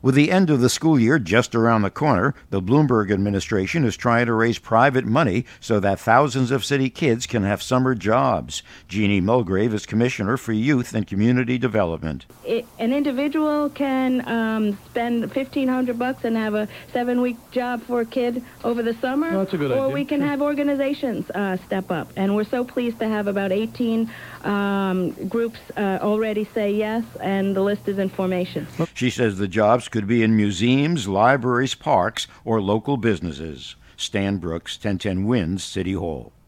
With the end of the school year just around the corner, the Bloomberg administration is trying to raise private money so that thousands of city kids can have summer jobs. Jeannie Mulgrave is Commissioner for Youth and Community Development. An individual can spend $1,500 and have a 7-week job for a kid over the summer. Well, that's a good idea. Or we can have organizations step up. And we're so pleased to have about 18 groups already say yes, and the list is in formation. She says the jobs could be in museums, libraries, parks, or local businesses. Stan Brooks, 1010 Wins, City Hall.